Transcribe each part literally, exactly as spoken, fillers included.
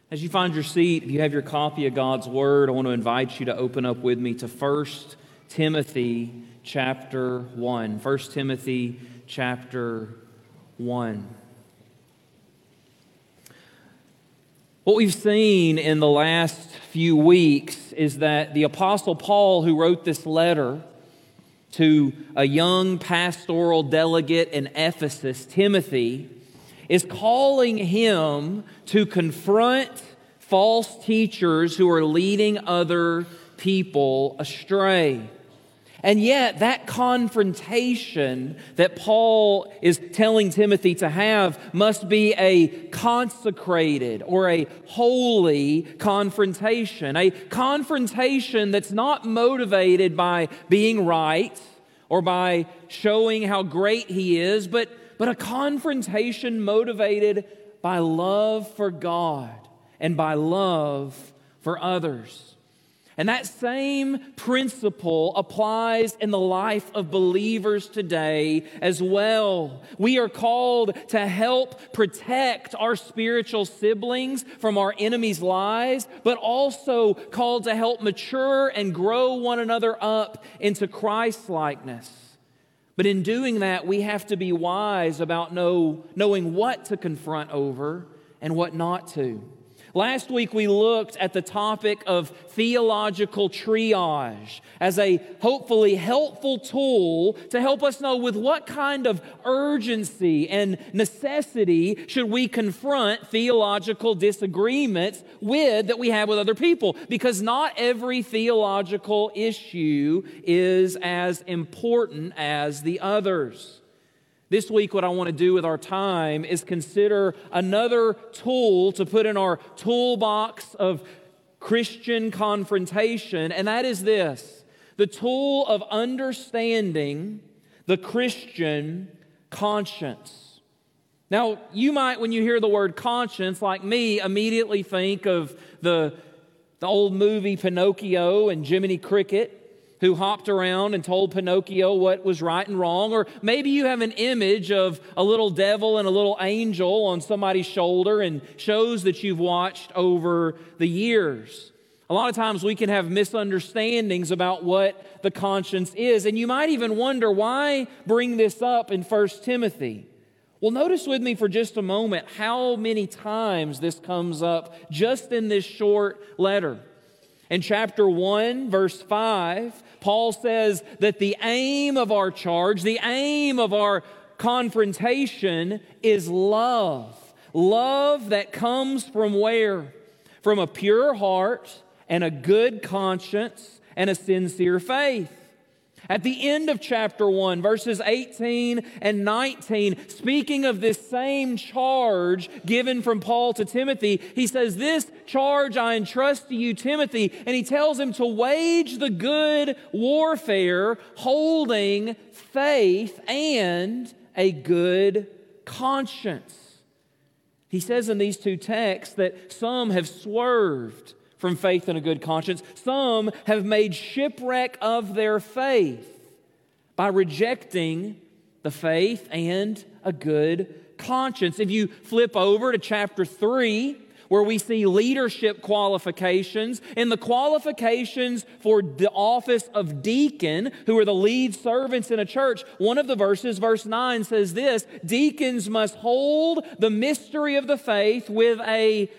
As you find your seat, if you have your copy of God's Word, I want to invite you to open up with me to First Timothy chapter one. First Timothy chapter one. What we've seen in the last few weeks is that the Apostle Paul, who wrote this letter to a young pastoral delegate in Ephesus, Timothy, is calling him to confront false teachers who are leading other people astray. And yet, that confrontation that Paul is telling Timothy to have must be a consecrated or a holy confrontation. A confrontation that's not motivated by being right or by showing how great he is, but, but a confrontation motivated by love for God and by love for others. And that same principle applies in the life of believers today as well. We are called to help protect our spiritual siblings from our enemies' lies, but also called to help mature and grow one another up into Christ-likeness. But in doing that, we have to be wise about know, knowing what to confront over and what not to. Last week we looked at the topic of theological triage as a hopefully helpful tool to help us know with what kind of urgency and necessity should we confront theological disagreements with that we have with other people, because not every theological issue is as important as the others. This week, what I want to do with our time is consider another tool to put in our toolbox of Christian confrontation, and that is this: the tool of understanding the Christian conscience. Now, you might, when you hear the word conscience, like me, immediately think of the, the old movie Pinocchio and Jiminy Cricket, who hopped around and told Pinocchio what was right and wrong. Or maybe you have an image of a little devil and a little angel on somebody's shoulder and shows that you've watched over the years. A lot of times we can have misunderstandings about what the conscience is. And you might even wonder, why bring this up in First Timothy? Well, notice with me for just a moment how many times this comes up just in this short letter. In chapter one, verse five, Paul says that the aim of our charge, the aim of our confrontation is love. Love that comes from where? From a pure heart and a good conscience and a sincere faith. At the end of chapter one, verses eighteen and nineteen, speaking of this same charge given from Paul to Timothy, he says, "This charge I entrust to you, Timothy," and he tells him to wage the good warfare, holding faith and a good conscience. He says in these two texts that some have swerved from faith and a good conscience. Some have made shipwreck of their faith by rejecting the faith and a good conscience. If you flip over to chapter three, where we see leadership qualifications, and the qualifications for the office of deacon, who are the lead servants in a church, one of the verses, verse nine, says this: deacons must hold the mystery of the faith with a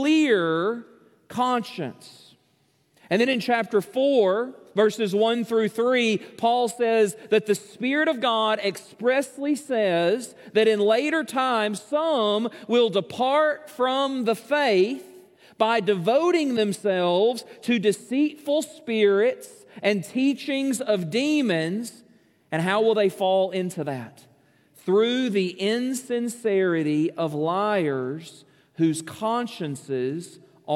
clear conscience. And then in chapter four, verses one through three, Paul says that the Spirit of God expressly says that in later times some will depart from the faith by devoting themselves to deceitful spirits and teachings of demons. And how will they fall into that? Through the insincerity of liars whose consciences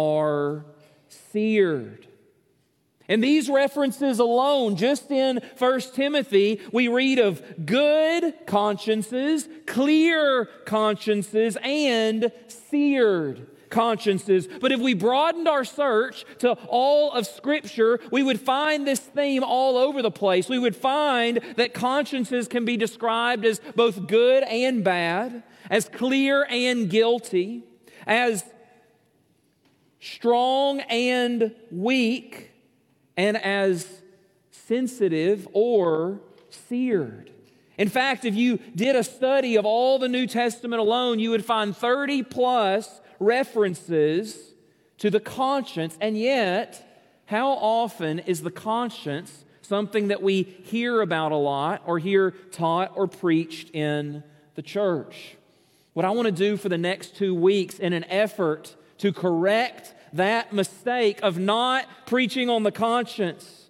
are seared. In these references alone, just in First Timothy, we read of good consciences, clear consciences, and seared consciences. But if we broadened our search to all of Scripture, we would find this theme all over the place. We would find that consciences can be described as both good and bad, as clear and guilty, as strong and weak, and as sensitive or seared. In fact, if you did a study of all the New Testament alone, you would find thirty plus references to the conscience. And yet, how often is the conscience something that we hear about a lot or hear taught or preached in the church? What I want to do for the next two weeks in an effort to correct that mistake of not preaching on the conscience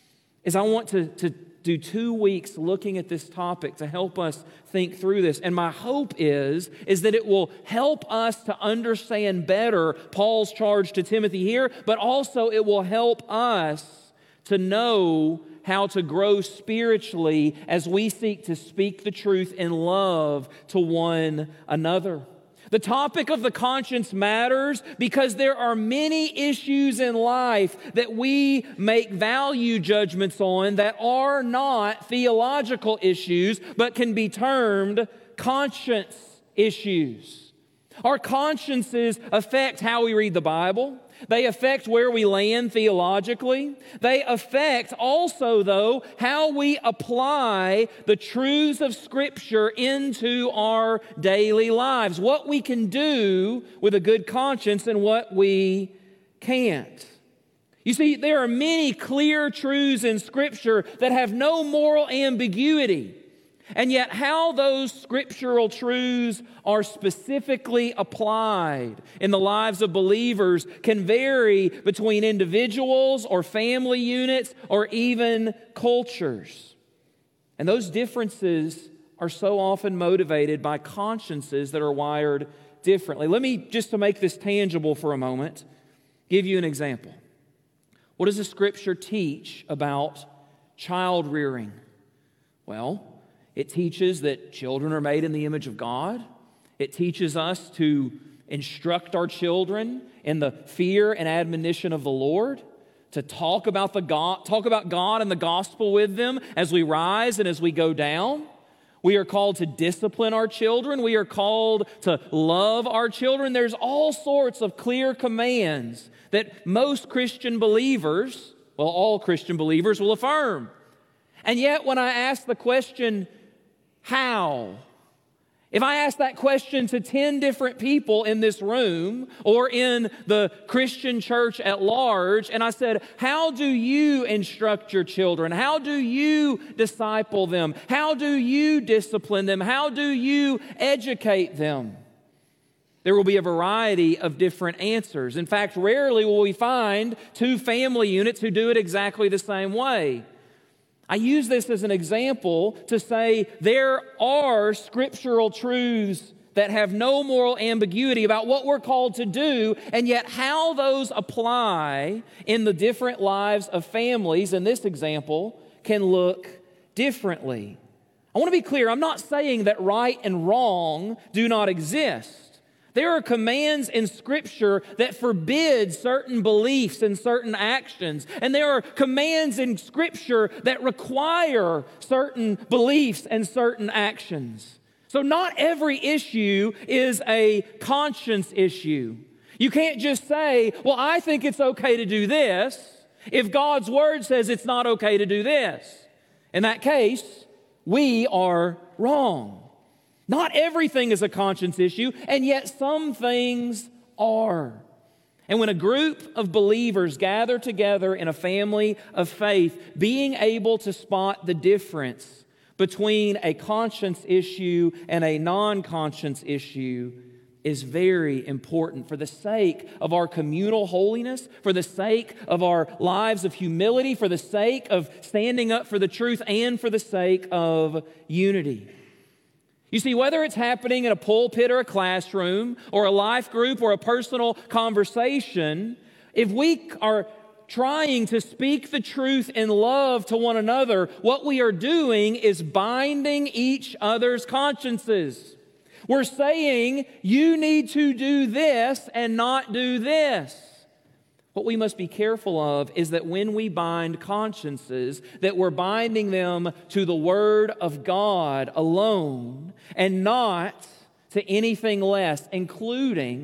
is I want to, to do two weeks looking at this topic to help us think through this. And my hope is, is that it will help us to understand better Paul's charge to Timothy here, but also it will help us to know how to grow spiritually as we seek to speak the truth in love to one another. The topic of the conscience matters because there are many issues in life that we make value judgments on that are not theological issues, but can be termed conscience issues. Our consciences affect how we read the Bible. They affect where we land theologically. They affect also, though, how we apply the truths of Scripture into our daily lives. What we can do with a good conscience and what we can't. You see, there are many clear truths in Scripture that have no moral ambiguity. And yet how those scriptural truths are specifically applied in the lives of believers can vary between individuals or family units or even cultures. And those differences are so often motivated by consciences that are wired differently. Let me, just to make this tangible for a moment, give you an example. What does the Scripture teach about child rearing? Well, it teaches that children are made in the image of God. It teaches us to instruct our children in the fear and admonition of the Lord, to talk about the God, talk about God and the gospel with them as we rise and as we go down. We are called to discipline our children. We are called to love our children. There's all sorts of clear commands that most Christian believers, well, all Christian believers will affirm. And yet when I ask the question, how? If I ask that question to ten different people in this room or in the Christian church at large, and I said, how do you instruct your children? How do you disciple them? How do you discipline them? How do you educate them? There will be a variety of different answers. In fact, rarely will we find two family units who do it exactly the same way. I use this as an example to say there are scriptural truths that have no moral ambiguity about what we're called to do, and yet how those apply in the different lives of families, in this example, can look differently. I want to be clear, I'm not saying that right and wrong do not exist. There are commands in Scripture that forbid certain beliefs and certain actions. And there are commands in Scripture that require certain beliefs and certain actions. So not every issue is a conscience issue. You can't just say, well, I think it's okay to do this, if God's Word says it's not okay to do this. In that case, we are wrong. Not everything is a conscience issue, and yet some things are. And when a group of believers gather together in a family of faith, being able to spot the difference between a conscience issue and a non-conscience issue is very important for the sake of our communal holiness, for the sake of our lives of humility, for the sake of standing up for the truth, and for the sake of unity. You see, whether it's happening in a pulpit or a classroom or a life group or a personal conversation, if we are trying to speak the truth in love to one another, what we are doing is binding each other's consciences. We're saying, you need to do this and not do this. What we must be careful of is that when we bind consciences, that we're binding them to the Word of God alone and not to anything less, including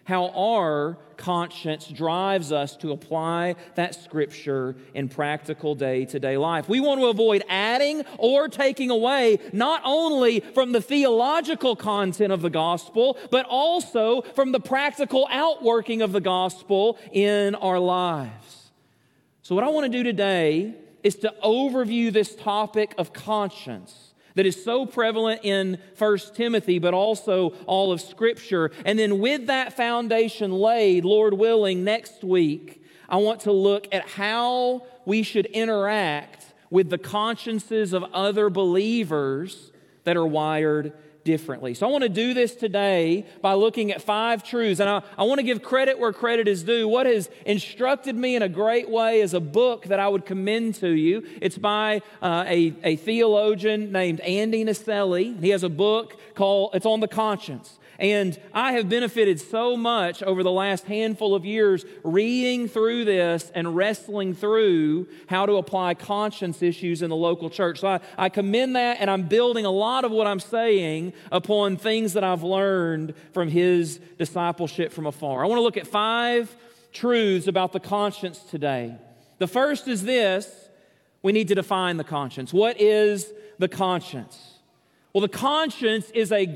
how our conscience drives us to apply that Scripture in practical day-to-day life. We want to avoid adding or taking away not only from the theological content of the gospel, but also from the practical outworking of the gospel in our lives. So what I want to do today is to overview this topic of conscience that is so prevalent in First Timothy, but also all of Scripture. And then with that foundation laid, Lord willing, next week, I want to look at how we should interact with the consciences of other believers that are wired differently. So I want to do this today by looking at five truths. And I, I want to give credit where credit is due. What has instructed me in a great way is a book that I would commend to you. It's by uh, a, a theologian named Andy Naselli. He has a book called, it's on the conscience. And I have benefited so much over the last handful of years reading through this and wrestling through how to apply conscience issues in the local church. So I, I commend that, and I'm building a lot of what I'm saying upon things that I've learned from his discipleship from afar. I want to look at five truths about the conscience today. The first is this: we need to define the conscience. What is the conscience? Well, the conscience is a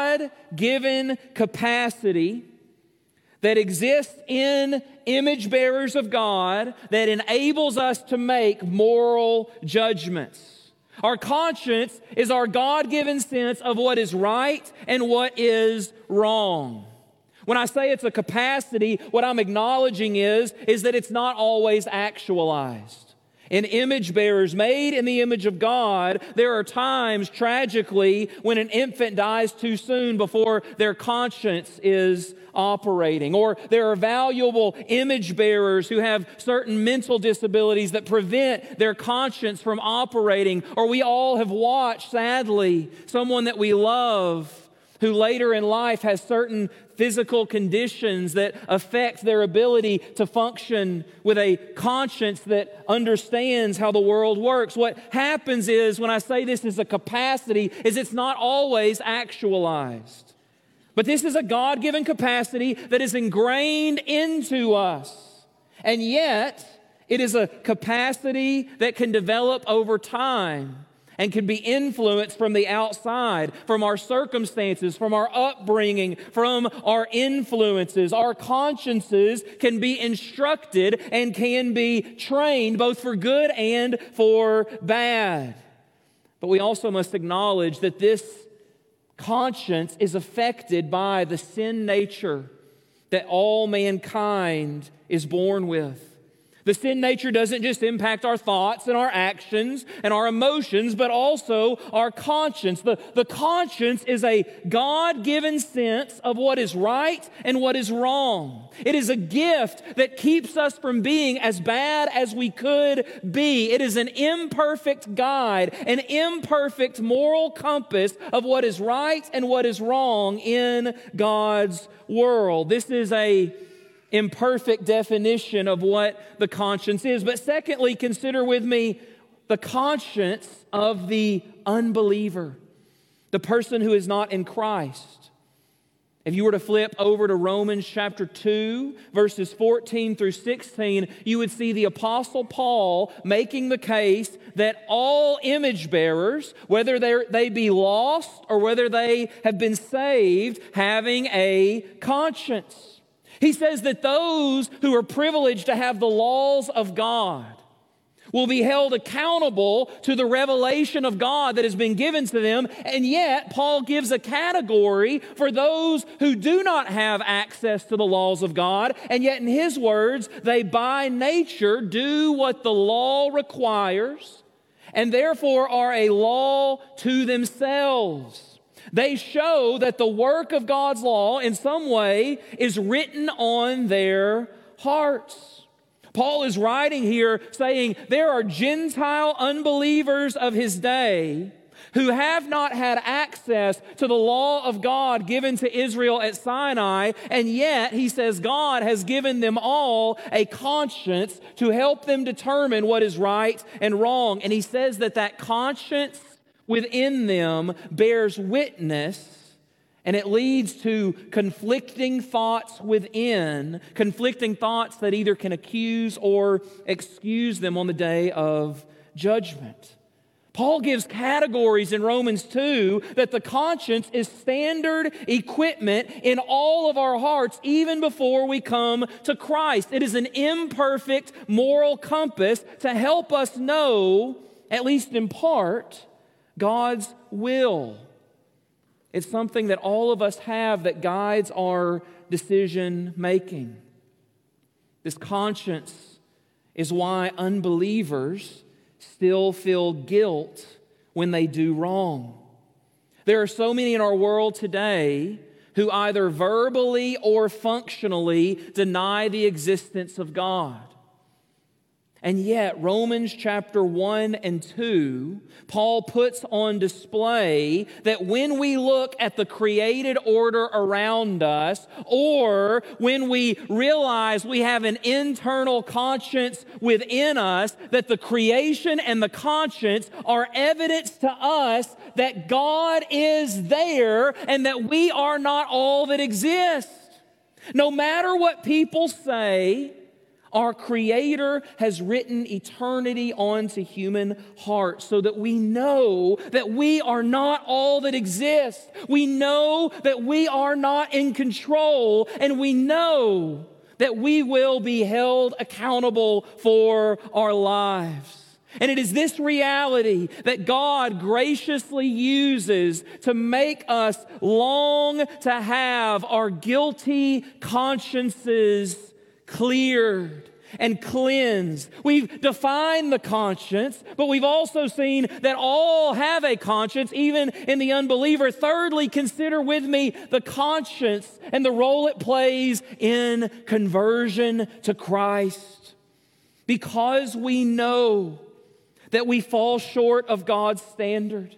God-given capacity that exists in image bearers of God that enables us to make moral judgments. Our conscience is our God-given sense of what is right and what is wrong. When I say it's a capacity, what I'm acknowledging is, is that it's not always actualized. In image bearers made in the image of God, there are times, tragically, when an infant dies too soon before their conscience is operating. Or there are valuable image bearers who have certain mental disabilities that prevent their conscience from operating. Or we all have watched, sadly, someone that we love who later in life has certain physical conditions that affect their ability to function with a conscience that understands how the world works. What happens is, when I say this is a capacity, is it's not always actualized. But this is a God-given capacity that is ingrained into us. And yet, it is a capacity that can develop over time and can be influenced from the outside, from our circumstances, from our upbringing, from our influences. Our consciences can be instructed and can be trained both for good and for bad. But we also must acknowledge that this conscience is affected by the sin nature that all mankind is born with. The sin nature doesn't just impact our thoughts and our actions and our emotions, but also our conscience. The, the conscience is a God-given sense of what is right and what is wrong. It is a gift that keeps us from being as bad as we could be. It is an imperfect guide, an imperfect moral compass of what is right and what is wrong in God's world. This is a imperfect definition of what the conscience is. But secondly, consider with me the conscience of the unbeliever, the person who is not in Christ. If you were to flip over to Romans chapter two, verses fourteen through sixteen, you would see the Apostle Paul making the case that all image bearers, whether they be lost or whether they have been saved, having a conscience. He says that those who are privileged to have the laws of God will be held accountable to the revelation of God that has been given to them. And yet, Paul gives a category for those who do not have access to the laws of God. And yet, in his words, they by nature do what the law requires and therefore are a law to themselves. They show that the work of God's law in some way is written on their hearts. Paul is writing here saying there are Gentile unbelievers of his day who have not had access to the law of God given to Israel at Sinai, and yet, he says, God has given them all a conscience to help them determine what is right and wrong. And he says that that conscience within them bears witness And it leads to conflicting thoughts within, conflicting thoughts that either can accuse or excuse them on the day of judgment. Paul gives categories in Romans two that the conscience is standard equipment in all of our hearts even before we come to Christ. It is an imperfect moral compass to help us know, at least in part, God's will. It's something that all of us have that guides our decision making. This conscience is why unbelievers still feel guilt when they do wrong. There are so many in our world today who either verbally or functionally deny the existence of God. And yet, Romans chapter one and two, Paul puts on display that when we look at the created order around us, or when we realize we have an internal conscience within us, that the creation and the conscience are evidence to us that God is there and that we are not all that exists. No matter what people say, our Creator has written eternity onto human hearts so that we know that we are not all that exists. We know that we are not in control, and we know that we will be held accountable for our lives. And it is this reality that God graciously uses to make us long to have our guilty consciences cleared and cleansed. We've defined the conscience, but we've also seen that all have a conscience, even in the unbeliever. Thirdly, consider with me the conscience and the role it plays in conversion to Christ. Because we know that we fall short of God's standard,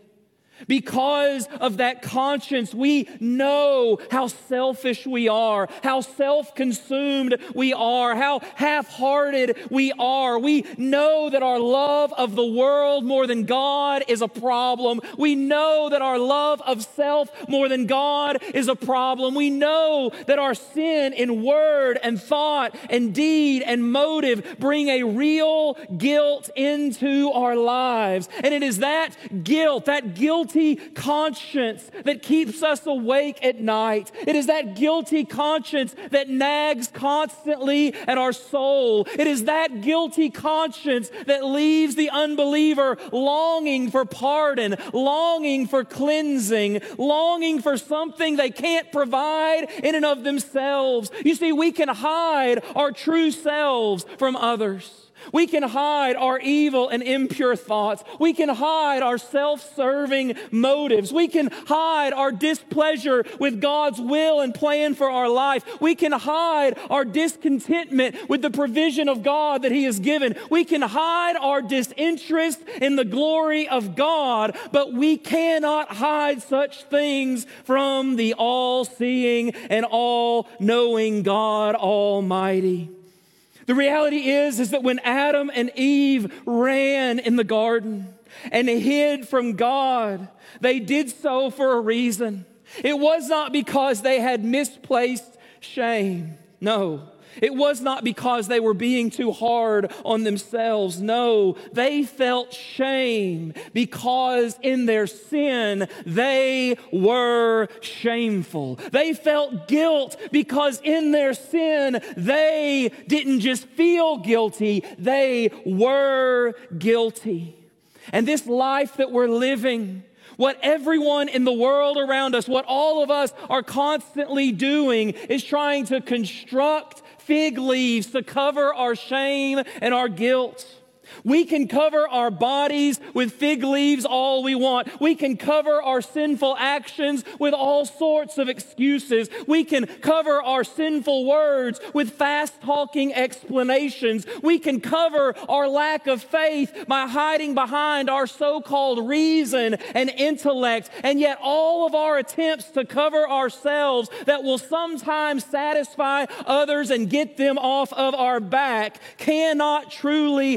because of that conscience, we know how selfish we are, how self-consumed we are, how half-hearted we are. We know that our love of the world more than God is a problem. We know that our love of self more than God is a problem. We know that our sin in word and thought and deed and motive bring a real guilt into our lives. And it is that guilt, that guilty conscience that keeps us awake at night. It is that guilty conscience that nags constantly at our soul. It is that guilty conscience that leaves the unbeliever longing for pardon, longing for cleansing, longing for something they can't provide in and of themselves. You see, we can hide our true selves from others. We can hide our evil and impure thoughts. We can hide our self-serving motives. We can hide our displeasure with God's will and plan for our life. We can hide our discontentment with the provision of God that He has given. We can hide our disinterest in the glory of God, but we cannot hide such things from the all-seeing and all-knowing God Almighty. The reality is, is that when Adam and Eve ran in the garden and hid from God, they did so for a reason. It was not because they had misplaced shame. No. It was not because they were being too hard on themselves. No, they felt shame because in their sin they were shameful. They felt guilt because in their sin they didn't just feel guilty, they were guilty. And this life that we're living, what everyone in the world around us, what all of us are constantly doing is trying to construct fig leaves to cover our shame and our guilt. We can cover our bodies with fig leaves all we want. We can cover our sinful actions with all sorts of excuses. We can cover our sinful words with fast-talking explanations. We can cover our lack of faith by hiding behind our so-called reason and intellect. And yet all of our attempts to cover ourselves that will sometimes satisfy others and get them off of our back cannot truly hide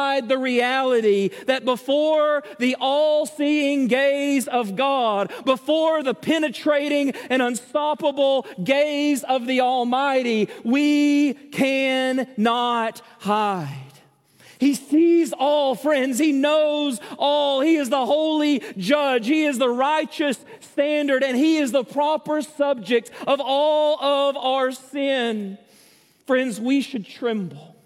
hide the reality that before the all-seeing gaze of God, before the penetrating and unstoppable gaze of the Almighty, we cannot hide. He sees all, friends. He knows all. He is the holy judge. He is the righteous standard, and He is the proper subject of all of our sin. Friends, we should tremble.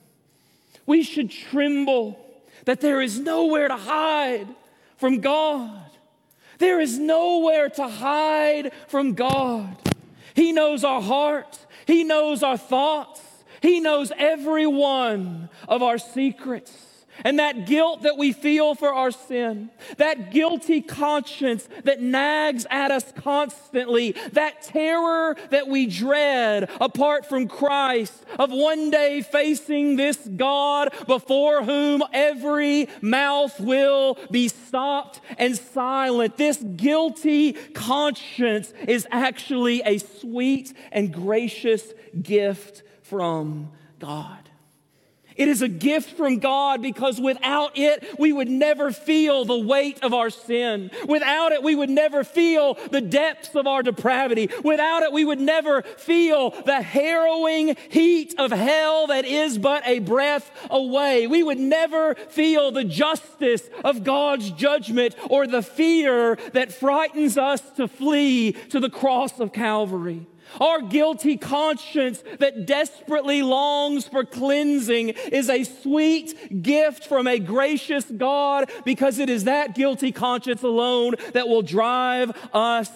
We should tremble that there is nowhere to hide from God. There is nowhere to hide from God. He knows our heart. He knows our thoughts. He knows every one of our secrets. And that guilt that we feel for our sin, that guilty conscience that nags at us constantly, that terror that we dread apart from Christ, of one day facing this God before whom every mouth will be stopped and silent. This guilty conscience is actually a sweet and gracious gift from God. It is a gift from God because without it, we would never feel the weight of our sin. Without it, we would never feel the depths of our depravity. Without it, we would never feel the harrowing heat of hell that is but a breath away. We would never feel the justice of God's judgment or the fear that frightens us to flee to the cross of Calvary. Our guilty conscience that desperately longs for cleansing is a sweet gift from a gracious God, because it is that guilty conscience alone that will drive us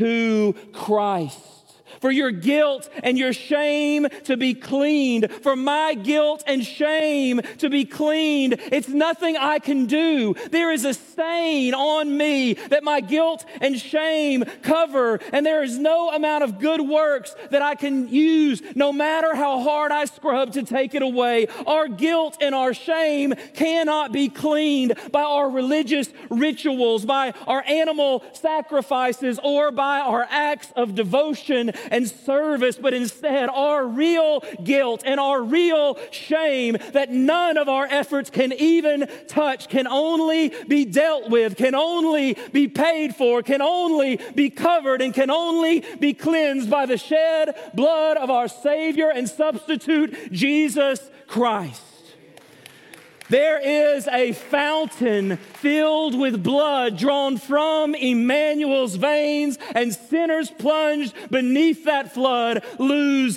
to Christ. For your guilt and your shame to be cleaned, for my guilt and shame to be cleaned, it's nothing I can do. There is a stain on me that my guilt and shame cover, and there is no amount of good works that I can use, no matter how hard I scrub to take it away. Our guilt and our shame cannot be cleaned by our religious rituals, by our animal sacrifices, or by our acts of devotion and service, but instead our real guilt and our real shame that none of our efforts can even touch can only be dealt with, can only be paid for, can only be covered, and can only be cleansed by the shed blood of our Savior and substitute, Jesus Christ. There is a fountain filled with blood drawn from Emmanuel's veins, and sinners plunged beneath that flood lose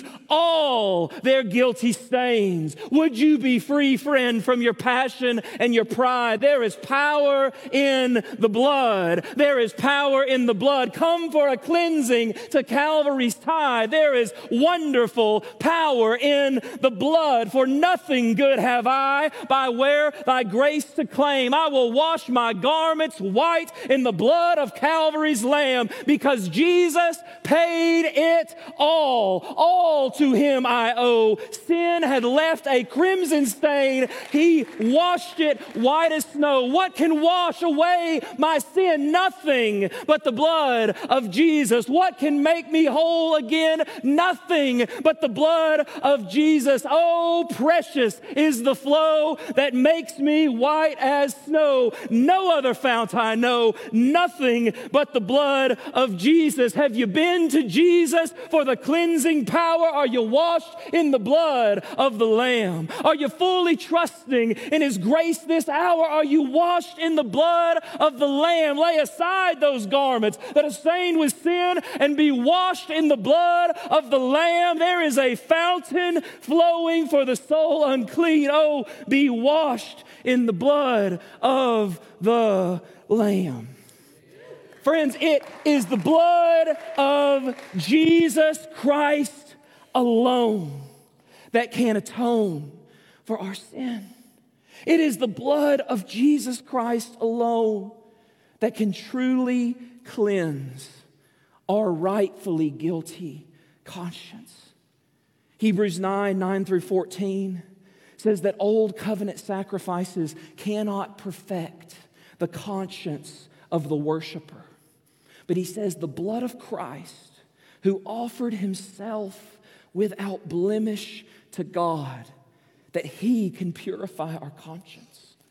all their guilty stains. Would you be free, friend, from your passion and your pride? There is power in the blood. There is power in the blood. Come for a cleansing to Calvary's tide. There is wonderful power in the blood. For nothing good have I by where thy grace to claim. I will wash my garments white in the blood of Calvary's Lamb, because Jesus paid it all. All to Him I owe. Sin had left a crimson stain. He washed it white as snow. What can wash away my sin? Nothing but the blood of Jesus. What can make me whole again? Nothing but the blood of Jesus. Oh, precious is the flow that makes me white as snow. No other fount I know. Nothing but the blood of Jesus. Have you been to Jesus for the cleansing power? Are you washed in the blood of the Lamb? Are you fully trusting in His grace this hour? Are you washed in the blood of the Lamb? Lay aside those garments that are stained with sin and be washed in the blood of the Lamb. There is a fountain flowing for the soul unclean. Oh, be washed in the blood of the Lamb. Friends, it is the blood of Jesus Christ alone that can atone for our sin. It is the blood of Jesus Christ alone that can truly cleanse our rightfully guilty conscience. Hebrews nine, nine through fourteen says that old covenant sacrifices cannot perfect the conscience of the worshiper. But he says the blood of Christ, who offered Himself without blemish to God, that He can purify our conscience.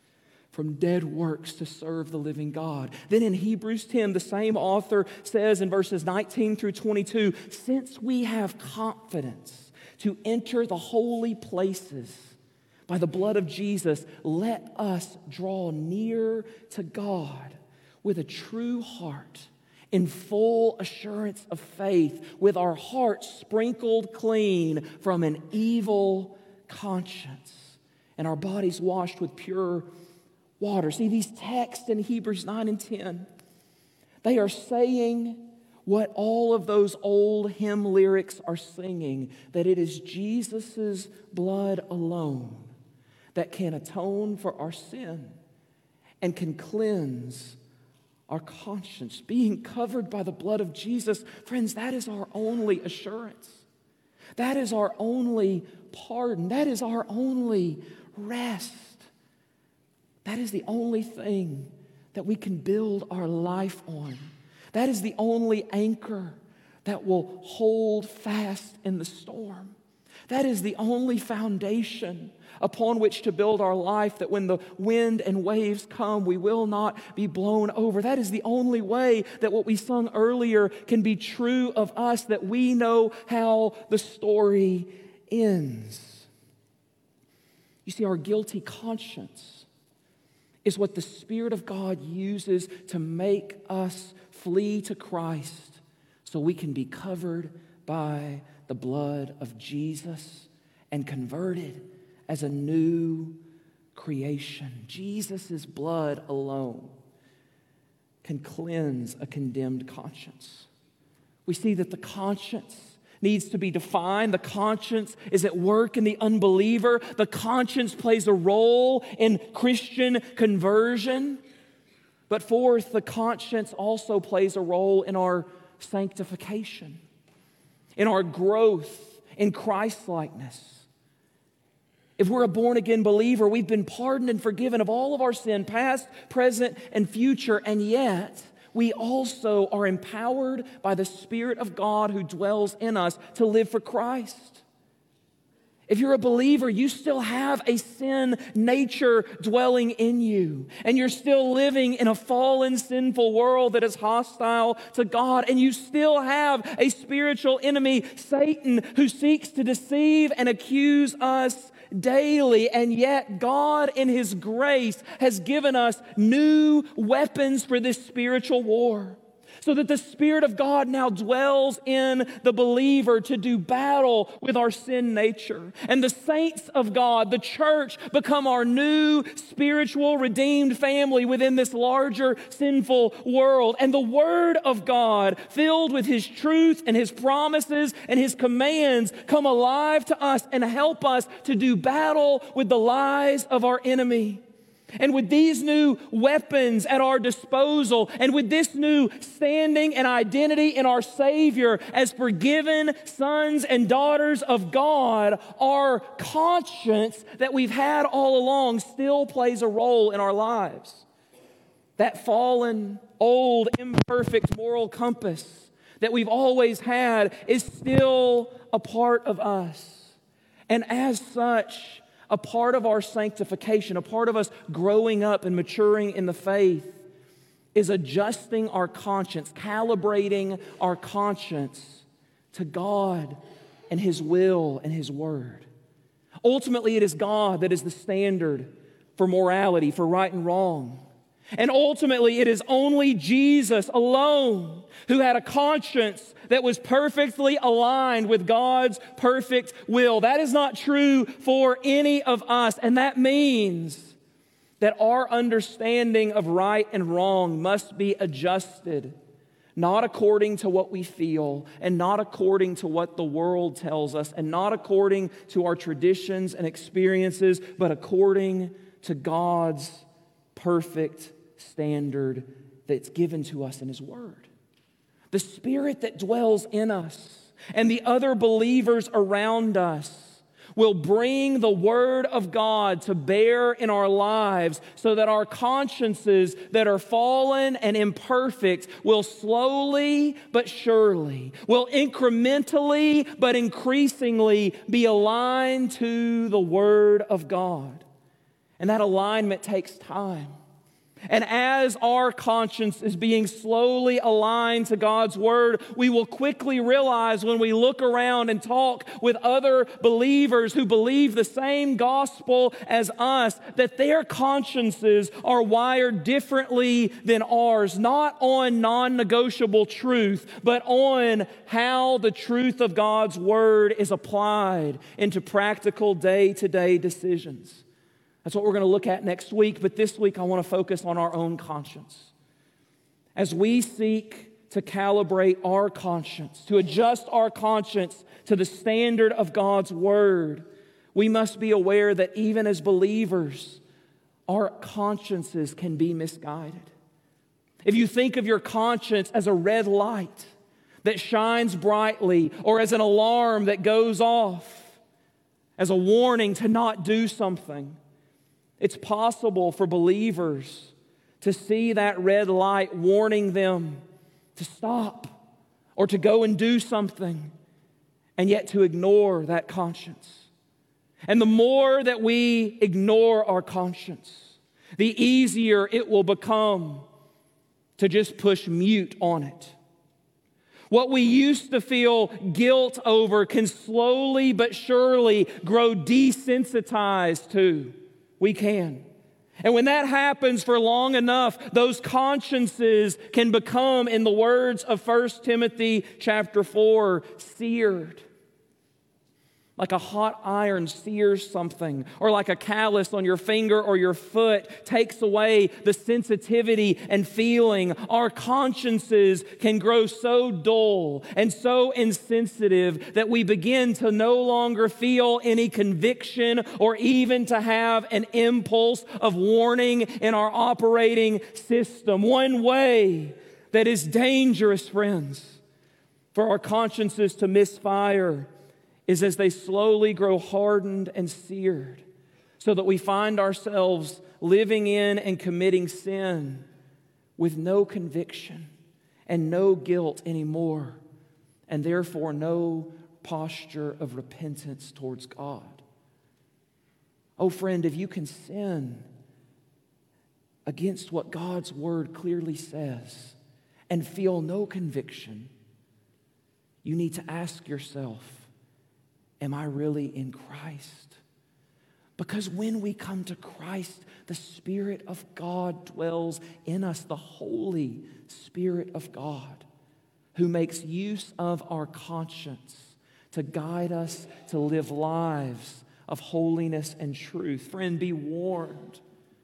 from dead works to serve the living God. Then in Hebrews ten, the same author says in verses nineteen through twenty-two, since we have confidence to enter the holy places by the blood of Jesus, let us draw near to God with a true heart, in full assurance of faith, with our hearts sprinkled clean from an evil conscience and our bodies washed with pure water. See, these texts in Hebrews nine and ten, they are saying what all of those old hymn lyrics are singing, that it is Jesus' blood alone that can atone for our sin and can cleanse our conscience. Being covered by the blood of Jesus, friends, that is our only assurance. That is our only pardon. That is our only rest. That is the only thing that we can build our life on. That is the only anchor that will hold fast in the storm. That is the only foundation upon which to build our life, that when the wind and waves come, we will not be blown over. That is the only way that what we sung earlier can be true of us, that we know how the story ends. You see, our guilty conscience is what the Spirit of God uses to make us flee to Christ so we can be covered by the blood of Jesus and converted as a new creation. Jesus' blood alone can cleanse a condemned conscience. We see that the conscience needs to be defined. The conscience is at work in the unbeliever. The conscience plays a role in Christian conversion. But fourth, the conscience also plays a role in our sanctification, in our growth in Christ-likeness. If we're a born-again believer, we've been pardoned and forgiven of all of our sin, past, present, and future, and yet we also are empowered by the Spirit of God who dwells in us to live for Christ. If you're a believer, you still have a sin nature dwelling in you, and you're still living in a fallen, sinful world that is hostile to God, and you still have a spiritual enemy, Satan, who seeks to deceive and accuse us daily, and yet God in His grace has given us new weapons for this spiritual war, so that the Spirit of God now dwells in the believer to do battle with our sin nature. And the saints of God, the church, become our new spiritual redeemed family within this larger sinful world. And the Word of God, filled with His truth and His promises and His commands, come alive to us and help us to do battle with the lies of our enemy. And with these new weapons at our disposal, and with this new standing and identity in our Savior as forgiven sons and daughters of God, our conscience that we've had all along still plays a role in our lives. That fallen, old, imperfect moral compass that we've always had is still a part of us. And as such, a part of our sanctification, a part of us growing up and maturing in the faith, is adjusting our conscience, calibrating our conscience to God and His will and His word. Ultimately, it is God that is the standard for morality, for right and wrong. And ultimately, it is only Jesus alone who had a conscience that was perfectly aligned with God's perfect will. That is not true for any of us. And that means that our understanding of right and wrong must be adjusted, not according to what we feel, and not according to what the world tells us, and not according to our traditions and experiences, but according to God's perfect standard that's given to us in His Word. The Spirit that dwells in us and the other believers around us will bring the Word of God to bear in our lives so that our consciences that are fallen and imperfect will slowly but surely, will incrementally but increasingly be aligned to the Word of God. And that alignment takes time. And as our conscience is being slowly aligned to God's Word, we will quickly realize when we look around and talk with other believers who believe the same gospel as us, that their consciences are wired differently than ours, not on non-negotiable truth, but on how the truth of God's Word is applied into practical day-to-day decisions. That's what we're going to look at next week, but this week I want to focus on our own conscience. As we seek to calibrate our conscience, to adjust our conscience to the standard of God's Word, we must be aware that even as believers, our consciences can be misguided. If you think of your conscience as a red light that shines brightly, or as an alarm that goes off, as a warning to not do something, it's possible for believers to see that red light warning them to stop or to go and do something, and yet to ignore that conscience. And the more that we ignore our conscience, the easier it will become to just push mute on it. What we used to feel guilt over can slowly but surely grow desensitized to. We can. And when that happens for long enough, those consciences can become, in the words of First Timothy chapter four, seared. Like a hot iron sears something, or like a callus on your finger or your foot takes away the sensitivity and feeling. Our consciences can grow so dull and so insensitive that we begin to no longer feel any conviction or even to have an impulse of warning in our operating system. One way that is dangerous, friends, for our consciences to misfire is as they slowly grow hardened and seared, so that we find ourselves living in and committing sin with no conviction and no guilt anymore, and therefore no posture of repentance towards God. Oh, friend, if you can sin against what God's Word clearly says and feel no conviction, you need to ask yourself, am I really in Christ? Because when we come to Christ, the Spirit of God dwells in us, the Holy Spirit of God, who makes use of our conscience to guide us to live lives of holiness and truth. Friend, be warned.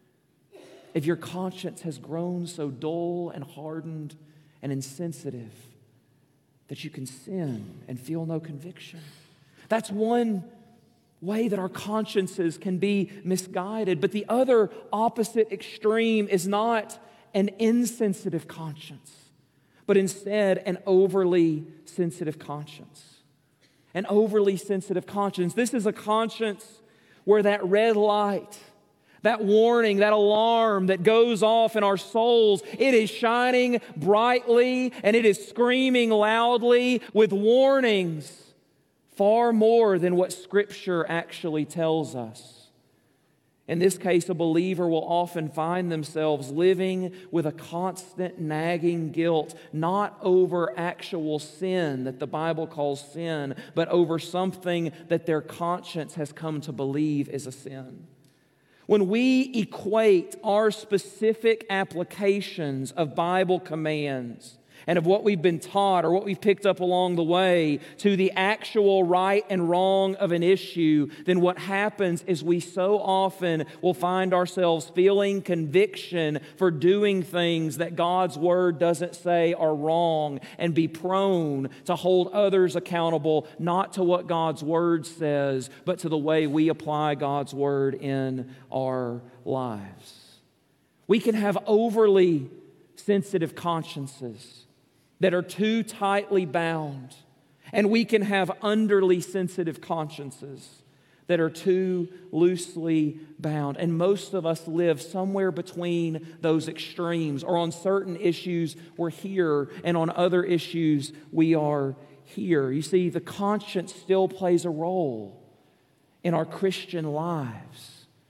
If your conscience has grown so dull and hardened and insensitive that you can sin and feel no conviction, that's one way that our consciences can be misguided. But the other opposite extreme is not an insensitive conscience, but instead an overly sensitive conscience. An overly sensitive conscience. This is a conscience where that red light, that warning, that alarm that goes off in our souls, it is shining brightly and it is screaming loudly with warnings far more than what Scripture actually tells us. In this case, a believer will often find themselves living with a constant nagging guilt, not over actual sin that the Bible calls sin, but over something that their conscience has come to believe is a sin. When we equate our specific applications of Bible commands and of what we've been taught or what we've picked up along the way to the actual right and wrong of an issue, then what happens is we so often will find ourselves feeling conviction for doing things that God's Word doesn't say are wrong, and be prone to hold others accountable not to what God's Word says, but to the way we apply God's Word in our lives. We can have overly sensitive consciences that are too tightly bound, and we can have underly sensitive consciences that are too loosely bound. And most of us live somewhere between those extremes, or on certain issues we're here, and on other issues we are here. You see, the conscience still plays a role in our Christian lives.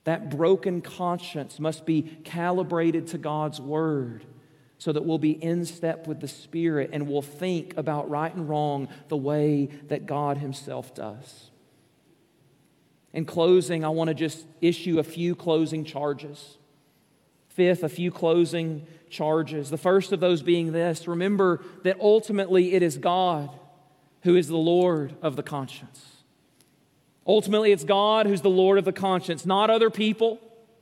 That broken conscience must be calibrated to God's Word so that we'll be in step with the Spirit and we'll think about right and wrong the way that God Himself does. In closing, I want to just issue a few closing charges. Fifth, a few closing charges. The first of those being this: remember that ultimately it is God who is the Lord of the conscience. Ultimately, it's God who's the Lord of the conscience, not other people,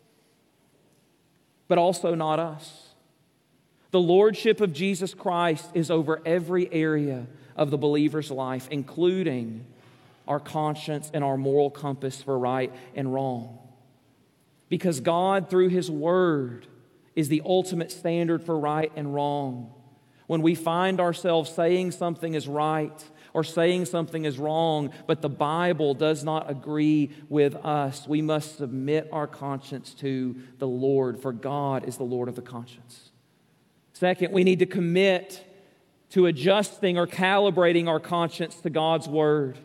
but also not us. The Lordship of Jesus Christ is over every area of the believer's life, including our conscience and our moral compass for right and wrong. Because God, through His Word, is the ultimate standard for right and wrong. When we find ourselves saying something is right or saying something is wrong, but the Bible does not agree with us, we must submit our conscience to the Lord, for God is the Lord of the conscience. Second, we need to commit to adjusting or calibrating our conscience to God's Word.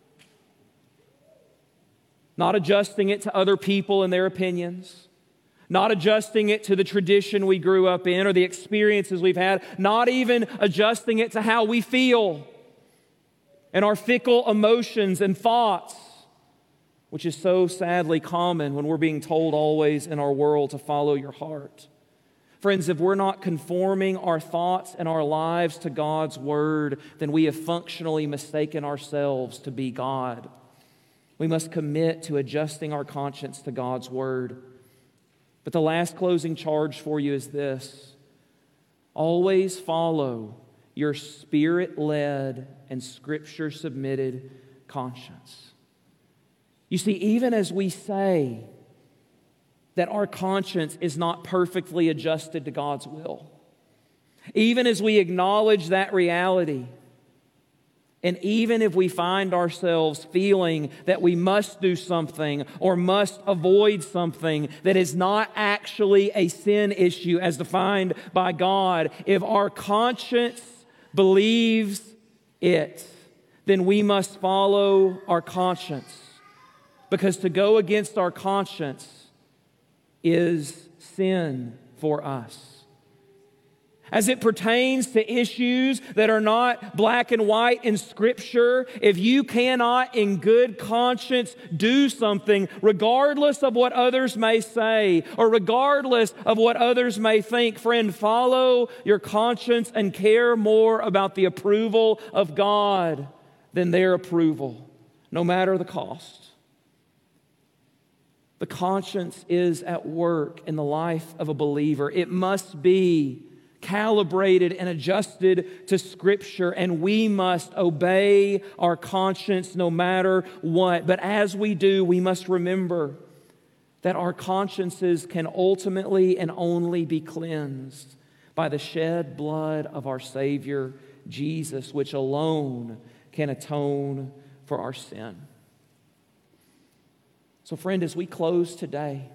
Not adjusting it to other people and their opinions. Not adjusting it to the tradition we grew up in or the experiences we've had. Not even adjusting it to how we feel and our fickle emotions and thoughts, which is so sadly common when we're being told always in our world to follow your heart. Friends, if we're not conforming our thoughts and our lives to God's Word, then we have functionally mistaken ourselves to be God. We must commit to adjusting our conscience to God's Word. But the last closing charge for you is this: always follow your Spirit-led and Scripture-submitted conscience. You see, even as we say that our conscience is not perfectly adjusted to God's will, even as we acknowledge that reality, and even if we find ourselves feeling that we must do something or must avoid something that is not actually a sin issue as defined by God, if our conscience believes it, then we must follow our conscience. Because to go against our conscience is sin for us. As it pertains to issues that are not black and white in Scripture, if you cannot in good conscience do something, regardless of what others may say or regardless of what others may think, friend, follow your conscience and care more about the approval of God than their approval, no matter the cost. The conscience is at work in the life of a believer. It must be calibrated and adjusted to Scripture, and we must obey our conscience no matter what. But as we do, we must remember that our consciences can ultimately and only be cleansed by the shed blood of our Savior, Jesus, which alone can atone for our sin. So, friend, as we close today,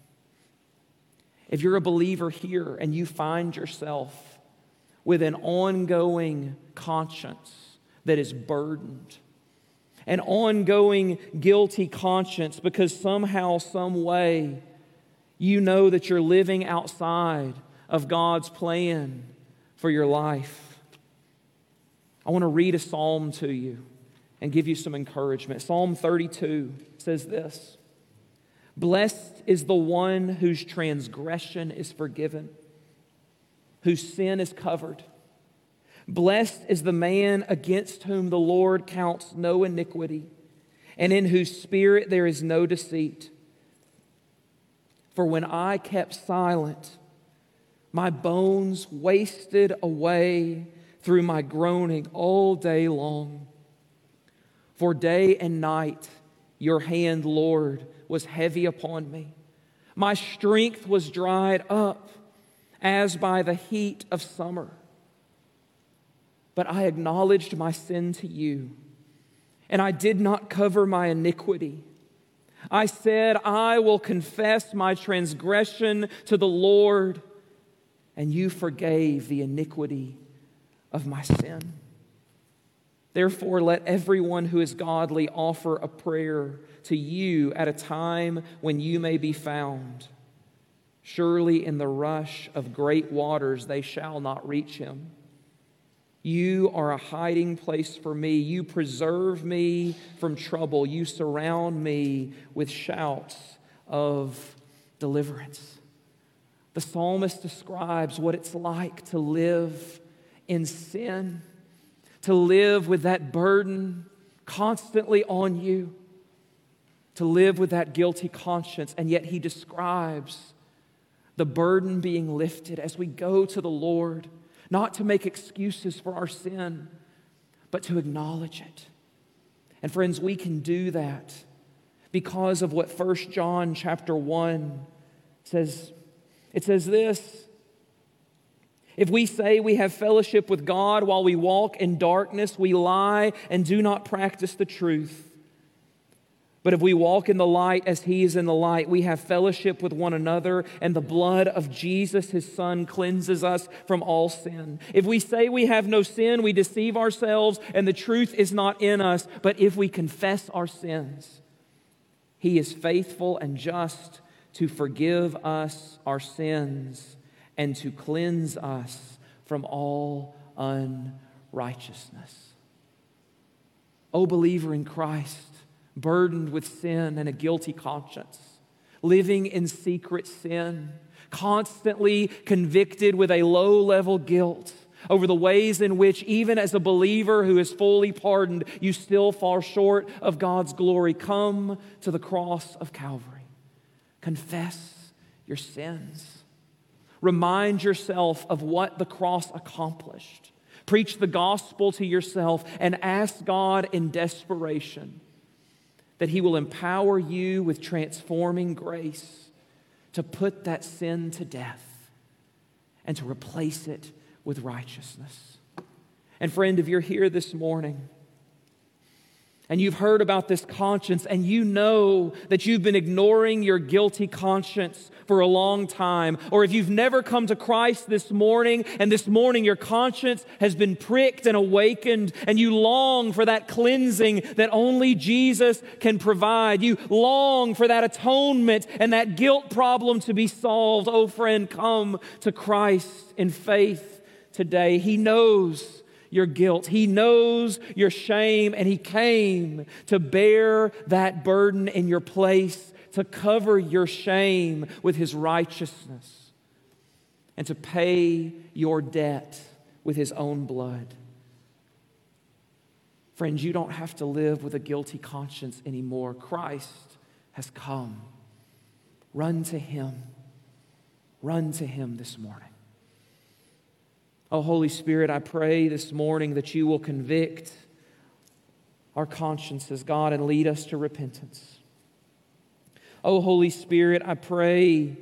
if you're a believer here and you find yourself with an ongoing conscience that is burdened, an ongoing guilty conscience because somehow, some way, you know that you're living outside of God's plan for your life, I want to read a psalm to you and give you some encouragement. Psalm thirty-two says this: "Blessed is the one whose transgression is forgiven, whose sin is covered. Blessed is the man against whom the Lord counts no iniquity, and in whose spirit there is no deceit. For when I kept silent, my bones wasted away through my groaning all day long. For day and night your hand, Lord, was heavy upon me. My strength was dried up as by the heat of summer. But I acknowledged my sin to you, and I did not cover my iniquity. I said, I will confess my transgression to the Lord, and you forgave the iniquity of my sin." Therefore, let everyone who is godly offer a prayer to you at a time when you may be found. Surely in the rush of great waters they shall not reach him. You are a hiding place for me. You preserve me from trouble. You surround me with shouts of deliverance. The psalmist describes what it's like to live in sin, to live with that burden constantly on you, to live with that guilty conscience, and yet he describes the burden being lifted as we go to the Lord, not to make excuses for our sin, but to acknowledge it. And friends, we can do that because of what First John chapter one says. It says this: if we say we have fellowship with God while we walk in darkness, we lie and do not practice the truth. But if we walk in the light as He is in the light, we have fellowship with one another, and the blood of Jesus, His Son, cleanses us from all sin. If we say we have no sin, we deceive ourselves, and the truth is not in us. But if we confess our sins, He is faithful and just to forgive us our sins and to cleanse us from all unrighteousness. O believer in Christ, burdened with sin and a guilty conscience, living in secret sin, constantly convicted with a low-level guilt over the ways in which, even as a believer who is fully pardoned, you still fall short of God's glory. Come to the cross of Calvary. Confess your sins. Remind yourself of what the cross accomplished. Preach the gospel to yourself and ask God in desperation that He will empower you with transforming grace to put that sin to death and to replace it with righteousness. And friend, if you're here this morning and you've heard about this conscience and you know that you've been ignoring your guilty conscience for a long time, or if you've never come to Christ this morning and this morning your conscience has been pricked and awakened and you long for that cleansing that only Jesus can provide, you long for that atonement and that guilt problem to be solved, oh friend, come to Christ in faith today. He knows your guilt. He knows your shame, and He came to bear that burden in your place, to cover your shame with His righteousness, and to pay your debt with His own blood. Friends, you don't have to live with a guilty conscience anymore. Christ has come. Run to Him. Run to Him this morning. Oh, Holy Spirit, I pray this morning that You will convict our consciences, God, and lead us to repentance. Oh, Holy Spirit, I pray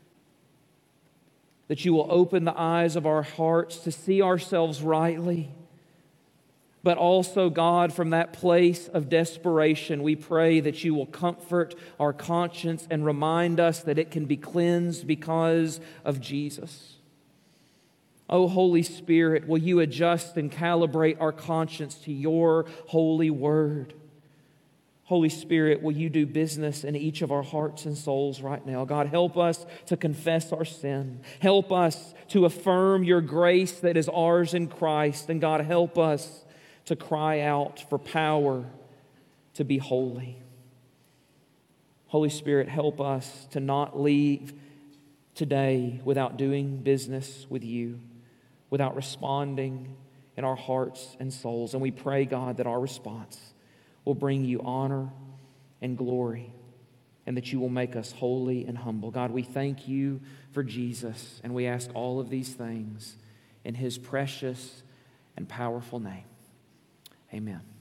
that You will open the eyes of our hearts to see ourselves rightly. But also, God, from that place of desperation, we pray that You will comfort our conscience and remind us that it can be cleansed because of Jesus. Oh, Holy Spirit, will You adjust and calibrate our conscience to Your holy word? Holy Spirit, will You do business in each of our hearts and souls right now? God, help us to confess our sin. Help us to affirm Your grace that is ours in Christ. And God, help us to cry out for power to be holy. Holy Spirit, help us to not leave today without doing business with You, without responding in our hearts and souls. And we pray, God, that our response will bring You honor and glory, and that You will make us holy and humble. God, we thank You for Jesus, and we ask all of these things in His precious and powerful name. Amen.